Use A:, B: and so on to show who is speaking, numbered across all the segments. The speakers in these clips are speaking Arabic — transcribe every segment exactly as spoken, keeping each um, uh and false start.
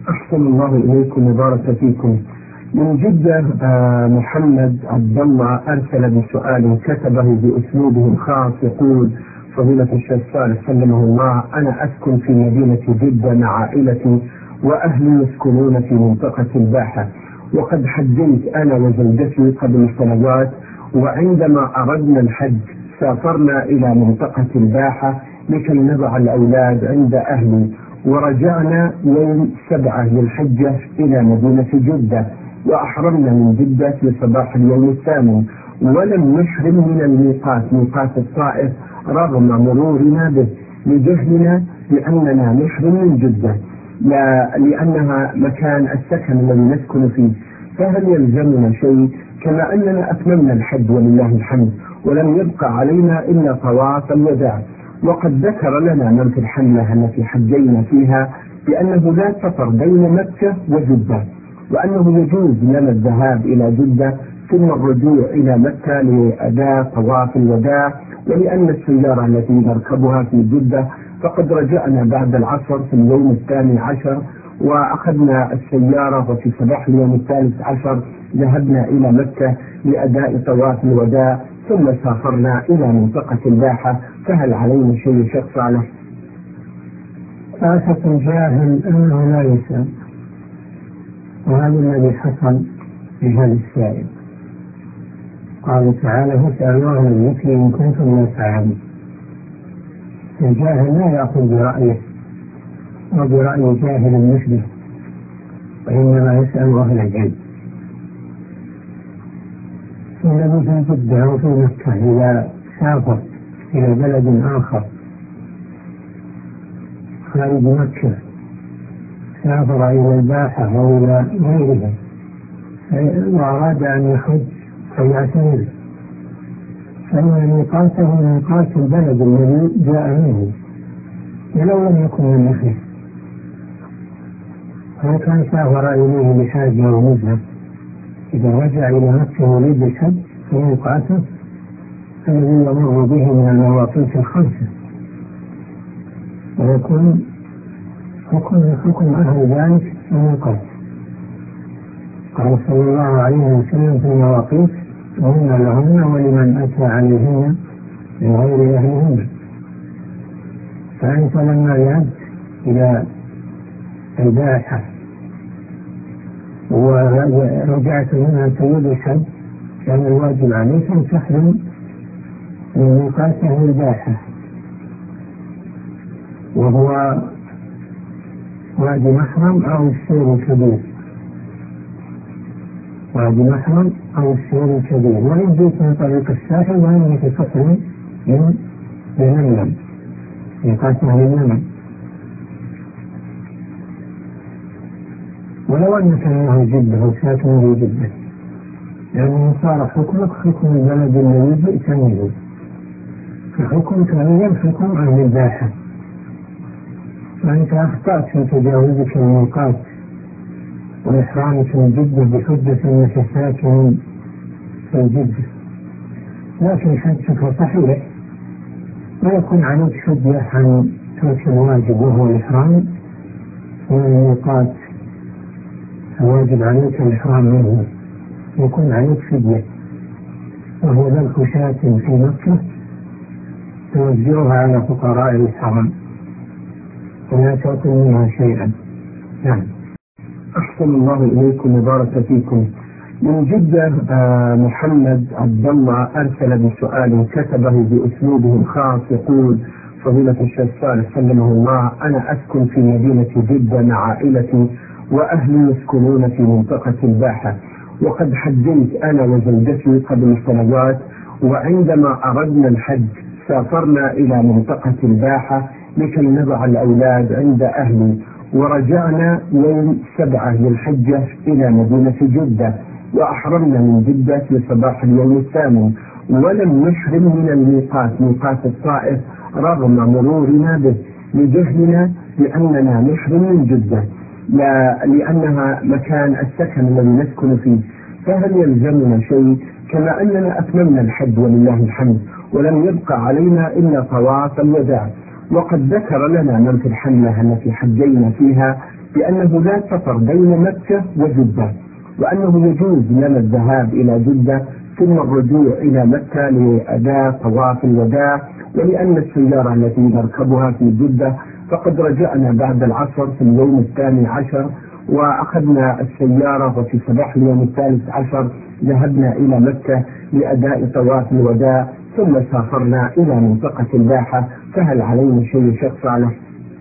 A: أحسن الله إليكم وبارك فيكم. من جدة آه، محمد عبد الله أرسل بسؤال كتبه بأسلوبه الخاص، يقول: فضيلة الشيخ صالح سلمه الله، أنا أسكن في مدينة جدة مع عائلتي وأهلي يسكنون في منطقة الباحة، وقد حجيت أنا وزوجتي قبل سنوات، وعندما أردنا الحج سافرنا إلى منطقة الباحة لكي نضع الأولاد عند أهلي، ورجعنا يوم سبعة للحجة إلى مدينة جدة، وأحرمنا من جدة في صباح اليوم الثامن، ولم نحرم من الميقات ميقات الطائف رغم مرورنا به لجهلنا بأننا نحرم من جدة، لا لأنها مكان السكن الذي نسكن فيه. فهل يلزمنا شيء كما أننا أتممنا الحج ولله الحمد، ولم يبقى علينا إلا طواف الوداع؟ وقد ذكر لنا من في الحملة التي حجينا فيها بأنه لا سفر بين مكة وجدة، وأنه يجوز لنا الذهاب إلى جدة ثم الرجوع إلى مكة لأداء طواف الوداع، ولأن السيارة التي نركبها في جدة فقد رجعنا بعد العصر في اليوم الثاني عشر، وأخذنا السيارة وفي صباح اليوم الثالث عشر ذهبنا إلى مكة لأداء طواف الوداع، ثم سافرنا إلى منطقة الباحة. فهل علينا شيء شيخ صالح؟
B: آفة الجاهل أنه لا يسأل، وهذا الذي حصل بهذا السائل. قال تعالى: فاسألوا أهل الذكر إن كنتم لا تعلمون. الجاهل لا يأخذ برأيه وبرأي جاهل مثله، وإنما يسأل أهل العلم. الذي في جدة أو في مكة إذا سافر إلى بلد آخر خارج مكة، سافر إلى الباحة أو إلى غيرها وأراد أن يحج فيعتمر، فإن ميقاته ميقات البلد الذي جاء منه ولو لم يكن من أهله. هو كان سافر إليه لحاجة أو نزهة، إذا رجع إلى مكة يريد الحج فميقاته الذي يمر به من المواقيت الخمسة، ويكون حكم حكم أهل ذلك الميقات. قال صلى الله عليه وسلم في المواقيت: وهن لهن ولمن أتى عليهن من غير أهلهن. فأنت لما ذهبت إلى الباحة ورجعت منها تريد الحج كان الواجب عليك أن تحرم من ميقات أهل الباحة، وهو وادي محرم أو السير الكبير، وادي محرم أو السير الكبير. وإن جئت من طريق الساحل فإنك تحرم من يمن ميقات أهل اليمن. ولو أنك أنه جدة وساكن في جدة، لأنه صار حكمك حكم البلد الذي جئت منه، فحكمك غير حكم أهل الباحة، فأنت أخطأت في تجاوزك الميقات وإحرامك من جدة بحجة أنك ساكن في جدة، لكن حجك صحيح، ويكون عليك فدية عن ترك الواجب وهو الإحرام من الميقات. الواجب عليك الإحرام منه، يكون عليك فدية، وهو ذبح شاة في مكة توزعها على فقراء الحرم ولا تأكل منها شيئا. نعم.
A: أحسن الله إليكم وبارك فيكم. من جدة آه، محمد عبد الله أرسل بسؤال كتبه بأسلوبه الخاص، يقول: فضيلة الشيخ صالح سلمه الله، أنا أسكن في مدينة جدة مع عائلتي وأهلي يسكنون في منطقة الباحة، وقد حجيت أنا وزوجتي قبل سنوات، وعندما أردنا الحج سافرنا إلى منطقة الباحة لكي نضع الأولاد عند أهلي، ورجعنا يوم سبعة للحجة إلى مدينة جدة، وأحرمنا من جدة في صباح اليوم الثامن، ولم نحرم من الميقات ميقات الطائف رغم مرورنا به لجهلنا بأننا نحرم من جدة، لا لأنها مكان السكن الذي نسكن فيه. فهل يلزمنا شيء كما أننا أتممنا الحج ولله الحمد، ولم يبقى علينا إلا طواف الوداع؟ وقد ذكر لنا من في الحملة التي حجينا فيها بأنه لا سفر بين مكة وجدة، وأنه يجوز لنا الذهاب إلى جدة ثم الرجوع إلى مكة لأداء طواف الوداع، ولأن السيارة التي نركبها في جدة فقد رجعنا بعد العصر في اليوم الثاني عشر، وأخذنا السيارة وفي صباح اليوم الثالث عشر ذهبنا إلى مكة لأداء طواف الوداع، ثم سافرنا إلى منطقة الباحة. فهل علينا شيء شيخ صالح؟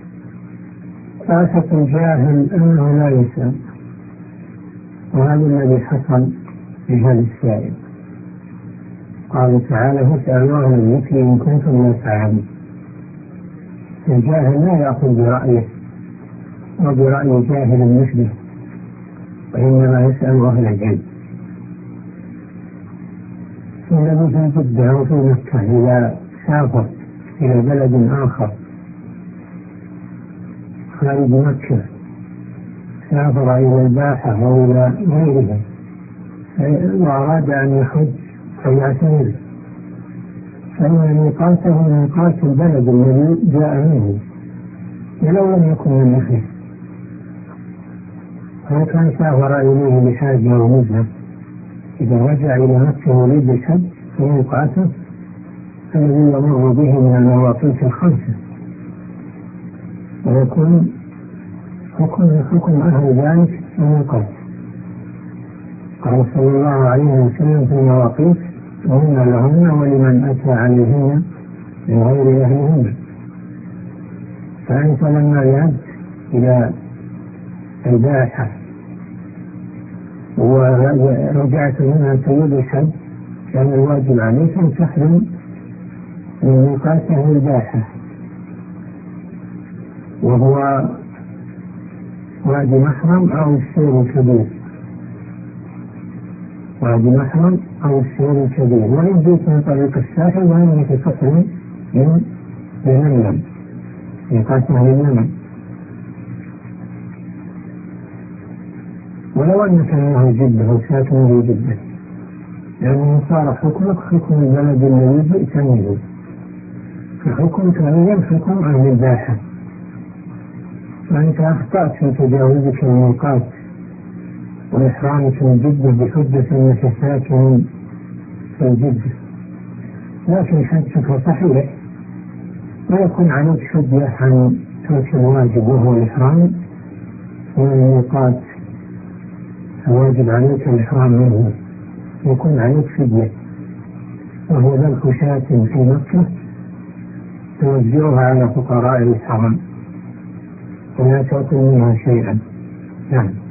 B: خاصة الجاهل أنه لا يسأل، وهذا الذي حصل بهذا السائل. قال تعالى: فاسألوا أهل الذكر إن كنتم لا تعلمون. الجاهل لا يأخذ برأيه وبرأي جاهل مثله، وإنما يسأل أهل العلم. الذي في جدة أو في مكة إذا سافر إلى بلد آخر خارج مكة، سافر إلى الباحة أو إلى غيرها وأراد أن يحج فيعتمر، فإن ميقاته ميقات البلد الذي جاء منه ولو لم يكن من أهله. فإن كان سافر إليه لحاجة أو نزهة، إذا رجع إلى مكة يريد الحج فميقاته الذي يمر به من المواقيت الخمسة، ويكون حكم حكم أهل ذلك الميقات. قال صلى الله عليه وسلم في المواقيت: وهن لهن ولمن أتى عليهن من غير أهلهن. فأنت لما ذهبت إلى الباحة ورجعت منها تريد الحج، كان الواجب عليك أن تحرم من ميقات أهل الباحة، وهو وادي محرم أو السير الكبير، وادي محرم أو السير الكبير. وإن جئت من طريق الساحل وإنك تحرم من يمن، ميقات أهل اليمن. ولو أنك من جدة أو ساكن في جدة، لأنه صار حكمك حكم البلد الذي جئت منه، فحكمك أيضا حكم أهل الباحة. فأنت أخطأت في تجاوزك الميقات وإحرامك من جدة بحجة أنك ساكن في جدة، لكن حجك صحيح، ويكون عليك فدية عن ترك الواجب وهو الإحرام من الميقات. الواجب عليك الإحرام منه، يكون عليك فدية، وهو ذبح شاة في مكة توزعها على فقراء الحرم ولا تأكل منها شيئا. نعم.